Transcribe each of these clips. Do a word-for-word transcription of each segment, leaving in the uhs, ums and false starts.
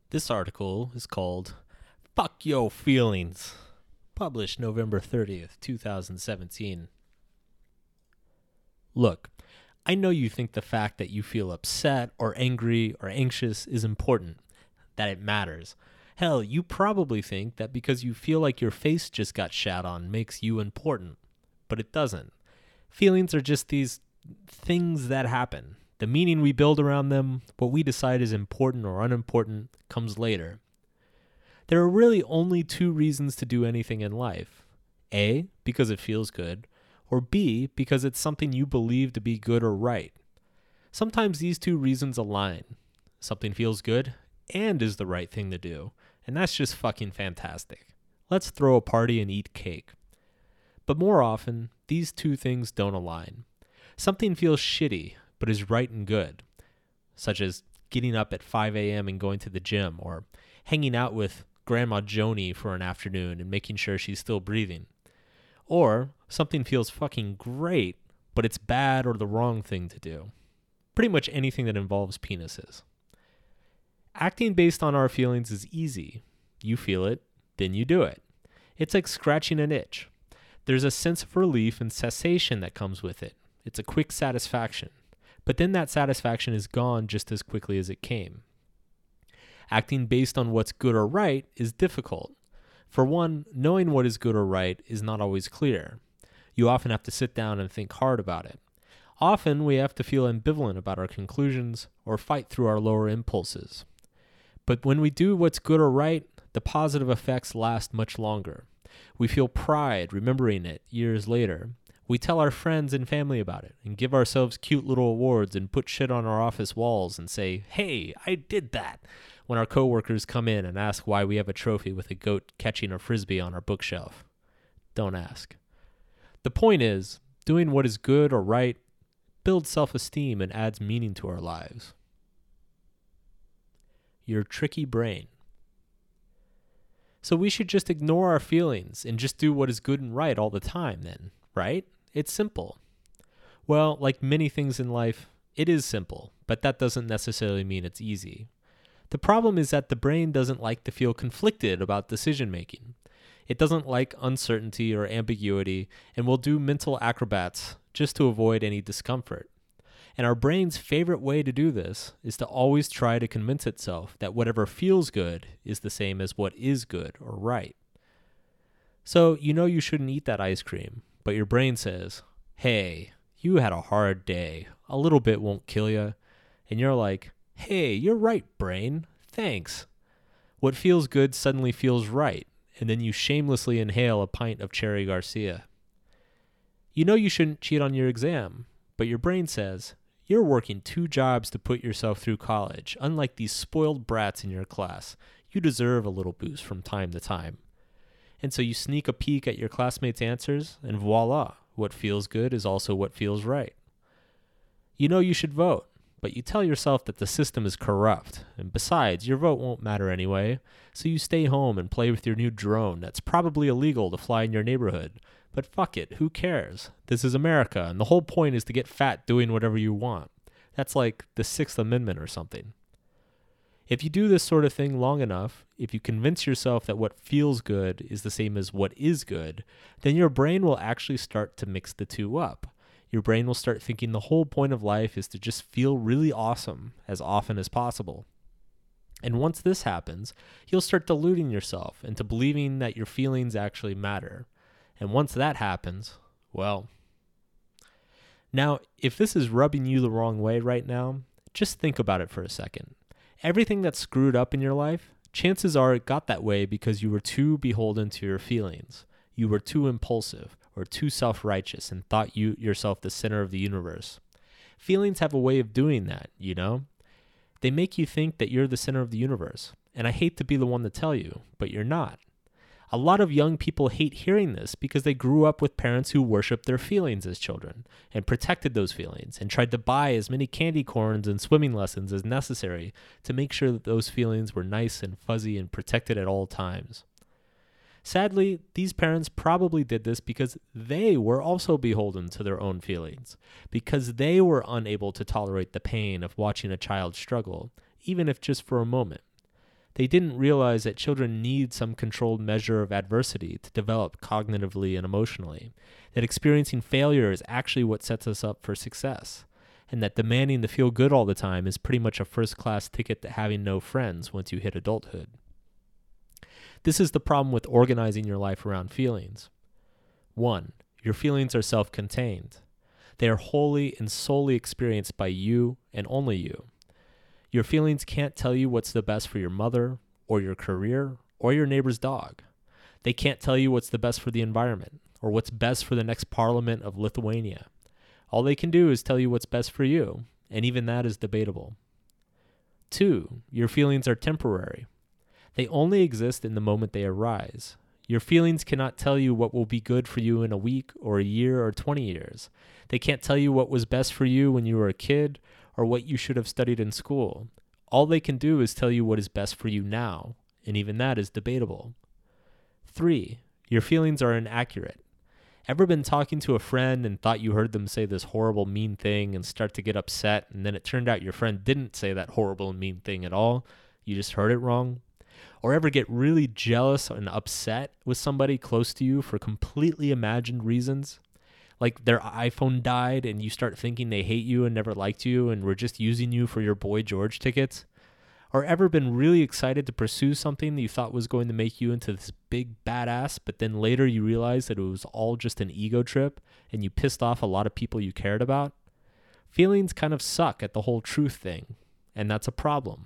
This article is called Fuck Yo Feelings, published November thirtieth, twenty seventeen. Look, I know you think the fact that you feel upset or angry or anxious is important, that it matters. Hell, you probably think that because you feel like your face just got shat on makes you important, but it doesn't. Feelings are just these things that happen. The meaning we build around them, what we decide is important or unimportant, comes later. There are really only two reasons to do anything in life. A, because it feels good, or B, because it's something you believe to be good or right. Sometimes these two reasons align. Something feels good and is the right thing to do, and that's just fucking fantastic. Let's throw a party and eat cake. But more often, these two things don't align. Something feels shitty, but is right and good, such as getting up at five a.m. and going to the gym, or hanging out with Grandma Joni for an afternoon and making sure she's still breathing. Or something feels fucking great, but it's bad or the wrong thing to do. Pretty much anything that involves penises. Acting based on our feelings is easy. You feel it, then you do it. It's like scratching an itch. There's a sense of relief and cessation that comes with it. It's a quick satisfaction. But then that satisfaction is gone just as quickly as it came. Acting based on what's good or right is difficult. For one, knowing what is good or right is not always clear. You often have to sit down and think hard about it. Often we have to feel ambivalent about our conclusions or fight through our lower impulses. But when we do what's good or right, the positive effects last much longer. We feel pride remembering it years later. We tell our friends and family about it and give ourselves cute little awards and put shit on our office walls and say, "Hey, I did that," when our coworkers come in and ask why we have a trophy with a goat catching a frisbee on our bookshelf. Don't ask. The point is, doing what is good or right builds self-esteem and adds meaning to our lives. Your tricky brain. So we should just ignore our feelings and just do what is good and right all the time then, right? It's simple. Well, like many things in life, it is simple, but that doesn't necessarily mean it's easy. The problem is that the brain doesn't like to feel conflicted about decision making. It doesn't like uncertainty or ambiguity and will do mental acrobats just to avoid any discomfort. And our brain's favorite way to do this is to always try to convince itself that whatever feels good is the same as what is good or right. So you know you shouldn't eat that ice cream, but your brain says, "Hey, you had a hard day. A little bit won't kill you." And you're like, "Hey, you're right, brain. Thanks." What feels good suddenly feels right, and then you shamelessly inhale a pint of Cherry Garcia. You know you shouldn't cheat on your exam, but your brain says, "You're working two jobs to put yourself through college. Unlike these spoiled brats in your class, you deserve a little boost from time to time." And so you sneak a peek at your classmates' answers, and voila, what feels good is also what feels right. You know you should vote, but you tell yourself that the system is corrupt, and besides, your vote won't matter anyway, so you stay home and play with your new drone that's probably illegal to fly in your neighborhood. But fuck it, who cares? This is America, and the whole point is to get fat doing whatever you want. That's like the Sixth Amendment or something. If you do this sort of thing long enough, if you convince yourself that what feels good is the same as what is good, then your brain will actually start to mix the two up. Your brain will start thinking the whole point of life is to just feel really awesome as often as possible. And once this happens, you'll start deluding yourself into believing that your feelings actually matter. And once that happens, well... Now, if this is rubbing you the wrong way right now, just think about it for a second. Everything that's screwed up in your life, chances are it got that way because you were too beholden to your feelings. You were too impulsive or too self-righteous and thought you yourself the center of the universe. Feelings have a way of doing that, you know? They make you think that you're the center of the universe. And I hate to be the one to tell you, but you're not. A lot of young people hate hearing this because they grew up with parents who worshiped their feelings as children and protected those feelings and tried to buy as many candy corns and swimming lessons as necessary to make sure that those feelings were nice and fuzzy and protected at all times. Sadly, these parents probably did this because they were also beholden to their own feelings, because they were unable to tolerate the pain of watching a child struggle, even if just for a moment. They didn't realize that children need some controlled measure of adversity to develop cognitively and emotionally, that experiencing failure is actually what sets us up for success, and that demanding to feel good all the time is pretty much a first-class ticket to having no friends once you hit adulthood. This is the problem with organizing your life around feelings. One, your feelings are self-contained. They are wholly and solely experienced by you and only you. Your feelings can't tell you what's the best for your mother, or your career, or your neighbor's dog. They can't tell you what's the best for the environment, or what's best for the next parliament of Lithuania. All they can do is tell you what's best for you, and even that is debatable. Two, your feelings are temporary. They only exist in the moment they arise. Your feelings cannot tell you what will be good for you in a week, or a year, or twenty years. They can't tell you what was best for you when you were a kid, or what you should have studied in school. All they can do is tell you what is best for you now, and even that is debatable. Three, your feelings are inaccurate. Ever been talking to a friend and thought you heard them say this horrible, mean thing and start to get upset, and then it turned out your friend didn't say that horrible and mean thing at all? You just heard it wrong? Or ever get really jealous and upset with somebody close to you for completely imagined reasons? Like their iPhone died and you start thinking they hate you and never liked you and were just using you for your Boy George tickets? Or ever been really excited to pursue something that you thought was going to make you into this big badass, but then later you realized that it was all just an ego trip and you pissed off a lot of people you cared about? Feelings kind of suck at the whole truth thing, and that's a problem.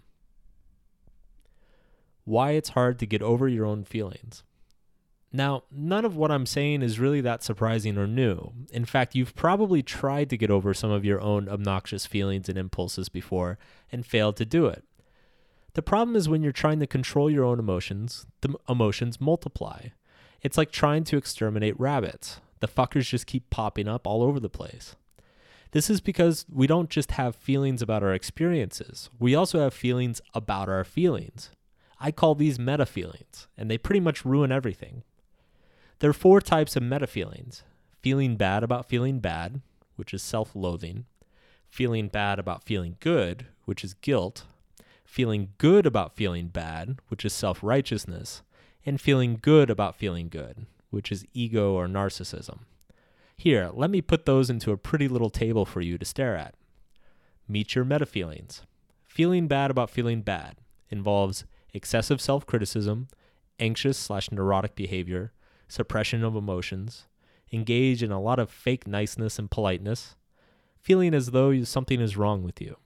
Why it's hard to get over your own feelings. Now, none of what I'm saying is really that surprising or new. In fact, you've probably tried to get over some of your own obnoxious feelings and impulses before and failed to do it. The problem is when you're trying to control your own emotions, the emotions multiply. It's like trying to exterminate rabbits. The fuckers just keep popping up all over the place. This is because we don't just have feelings about our experiences. We also have feelings about our feelings. I call these meta feelings, and they pretty much ruin everything. There are four types of meta feelings. Feeling bad about feeling bad, which is self-loathing. Feeling bad about feeling good, which is guilt. Feeling good about feeling bad, which is self-righteousness. And feeling good about feeling good, which is ego or narcissism. Here, let me put those into a pretty little table for you to stare at. Meet your meta feelings. Feeling bad about feeling bad involves excessive self-criticism, anxious slash neurotic behavior, suppression of emotions, engage in a lot of fake niceness and politeness, feeling as though something is wrong with you.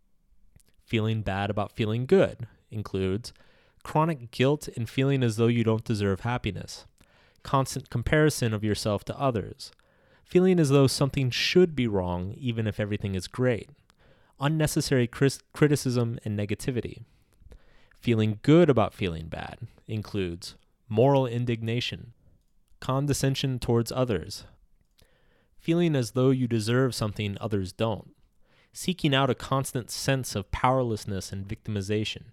Feeling bad about feeling good includes chronic guilt and feeling as though you don't deserve happiness, constant comparison of yourself to others, feeling as though something should be wrong even if everything is great, unnecessary cris- criticism and negativity. Feeling good about feeling bad includes moral indignation, condescension towards others, feeling as though you deserve something others don't, seeking out a constant sense of powerlessness and victimization.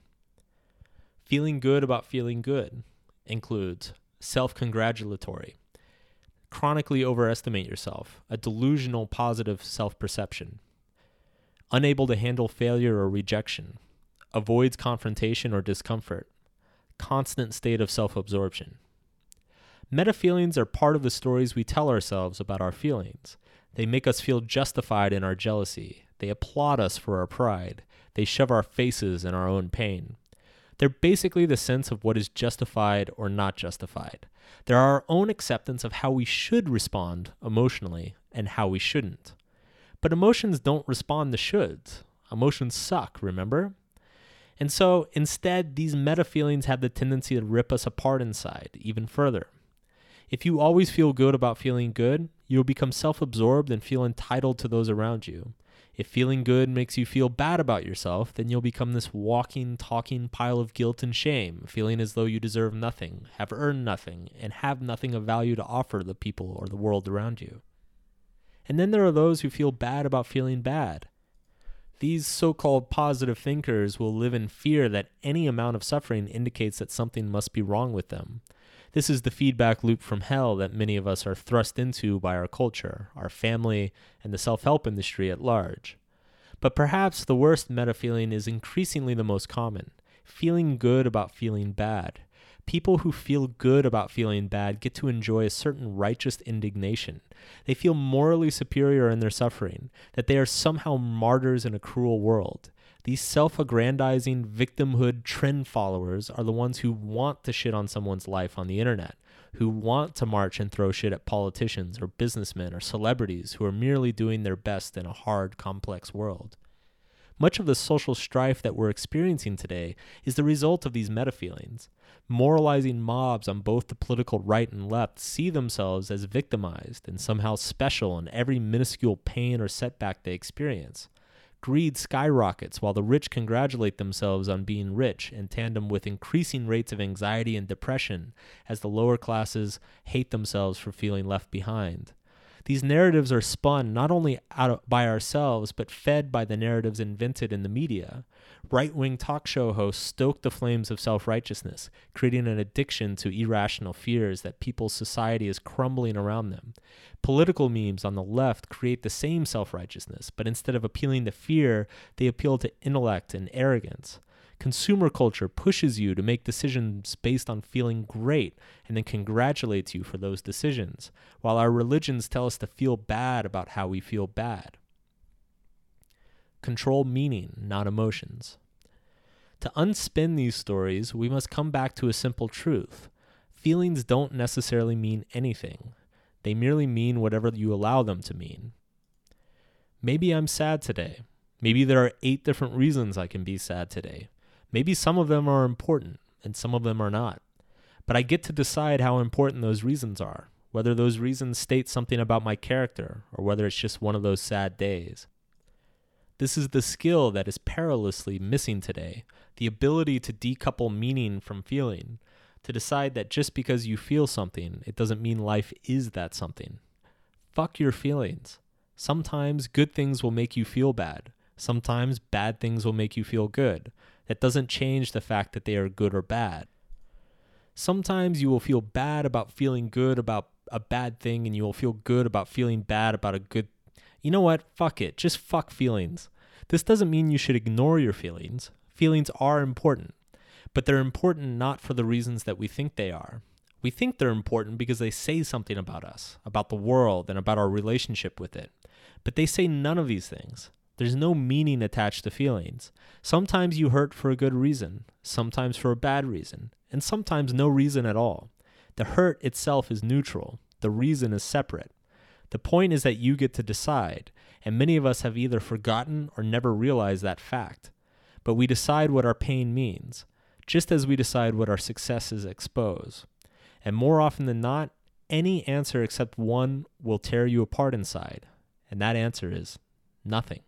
Feeling good about feeling good includes self-congratulatory, chronically overestimate yourself, a delusional positive self-perception, unable to handle failure or rejection, avoids confrontation or discomfort, constant state of self-absorption. Meta feelings are part of the stories we tell ourselves about our feelings. They make us feel justified in our jealousy. They applaud us for our pride. They shove our faces in our own pain. They're basically the sense of what is justified or not justified. They're our own acceptance of how we should respond emotionally and how we shouldn't. But emotions don't respond to shoulds. Emotions suck, remember? And so, instead, these meta feelings have the tendency to rip us apart inside even further. If you always feel good about feeling good, you'll become self-absorbed and feel entitled to those around you. If feeling good makes you feel bad about yourself, then you'll become this walking, talking pile of guilt and shame, feeling as though you deserve nothing, have earned nothing, and have nothing of value to offer the people or the world around you. And then there are those who feel bad about feeling bad. These so-called positive thinkers will live in fear that any amount of suffering indicates that something must be wrong with them. This is the feedback loop from hell that many of us are thrust into by our culture, our family, and the self-help industry at large. But perhaps the worst meta feeling is increasingly the most common, feeling good about feeling bad. People who feel good about feeling bad get to enjoy a certain righteous indignation. They feel morally superior in their suffering, that they are somehow martyrs in a cruel world. These self-aggrandizing victimhood trend followers are the ones who want to shit on someone's life on the internet, who want to march and throw shit at politicians or businessmen or celebrities who are merely doing their best in a hard, complex world. Much of the social strife that we're experiencing today is the result of these meta-feelings. Moralizing mobs on both the political right and left see themselves as victimized and somehow special in every minuscule pain or setback they experience. Greed skyrockets while the rich congratulate themselves on being rich in tandem with increasing rates of anxiety and depression as the lower classes hate themselves for feeling left behind. These narratives are spun not only out of, by ourselves, but fed by the narratives invented in the media. Right-wing talk show hosts stoke the flames of self-righteousness, creating an addiction to irrational fears that people's society is crumbling around them. Political memes on the left create the same self-righteousness, but instead of appealing to fear, they appeal to intellect and arrogance. Consumer culture pushes you to make decisions based on feeling great and then congratulates you for those decisions, while our religions tell us to feel bad about how we feel bad. Control meaning, not emotions. To unspin these stories, we must come back to a simple truth. Feelings don't necessarily mean anything. They merely mean whatever you allow them to mean. Maybe I'm sad today. Maybe there are eight different reasons I can be sad today. Maybe some of them are important and some of them are not. But I get to decide how important those reasons are, whether those reasons state something about my character or whether it's just one of those sad days. This is the skill that is perilously missing today, the ability to decouple meaning from feeling, to decide that just because you feel something, it doesn't mean life is that something. Fuck your feelings. Sometimes good things will make you feel bad. Sometimes bad things will make you feel good. That doesn't change the fact that they are good or bad. Sometimes you will feel bad about feeling good about a bad thing, and you will feel good about feeling bad about a good. You know what? Fuck it. Just fuck feelings. This doesn't mean you should ignore your feelings. Feelings are important, but they're important not for the reasons that we think they are. We think they're important because they say something about us, about the world, and about our relationship with it. But they say none of these things. There's no meaning attached to feelings. Sometimes you hurt for a good reason, sometimes for a bad reason, and sometimes no reason at all. The hurt itself is neutral. The reason is separate. The point is that you get to decide, and many of us have either forgotten or never realized that fact. But we decide what our pain means, just as we decide what our successes expose. And more often than not, any answer except one will tear you apart inside, and that answer is nothing.